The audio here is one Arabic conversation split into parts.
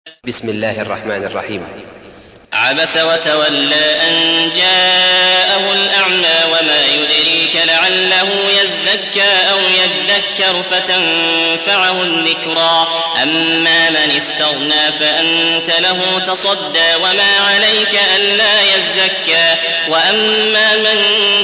بسم الله الرحمن الرحيم. عبس وتولى أن جاءه الأعمى وما يدريك لعله يزكى أو يذكر فتنفعه الذكرى أما من استغنى فأنت له تصدى وما عليك ألا يزكى وأما من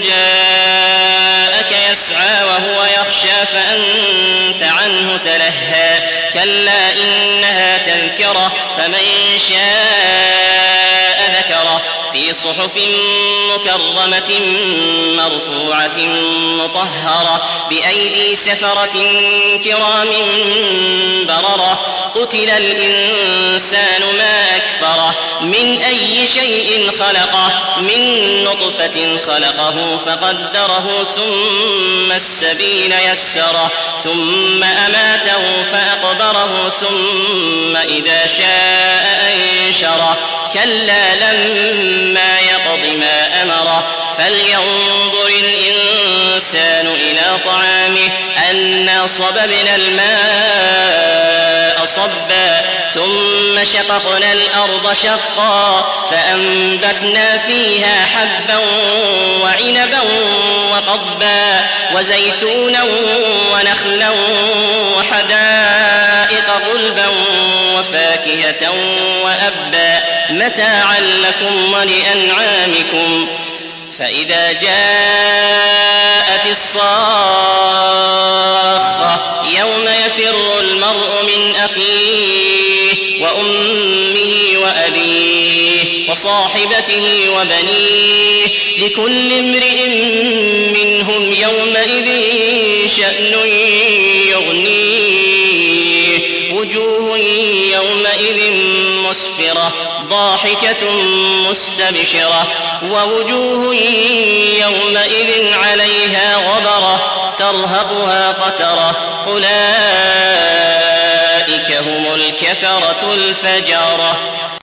جاءك يسعى وهو يخشى فأنت عنه تلهى كلا إنها تذكرة فمن شاء ذكره في صحف مكرمة مرفوعة مطهرة بأيدي سفرة كرام بررة قتل الإنسان ما أكفره من أي شيء خلقه من نطفة خلقه فقدره ثم السبيل يسره ثم أماته فأقبره ثم إذا شاء أنشره كلا لما يقض ما أمره فلينظر الإنسان إلى طعامه أنا صببنا الماء صبا ثم شققنا الأرض شقا فأنبتنا فيها حبا وعنبا وقضبا وزيتونا ونخلا وحدائق غلبا وفاكهة وأبا متاعا لكم ولأنعامكم فإذا جاءت الصاخة يوم يفر المرء من أخيه وأمه وأبيه وصاحبته وبنيه لكل امرئ منهم يومئذ شأن يغنيه وجوه يومئذ مسفرة ضاحكة مستبشرة ووجوه يومئذ عليها غبرة ترهقها قترة أولئك هم الكفرة الفجرة.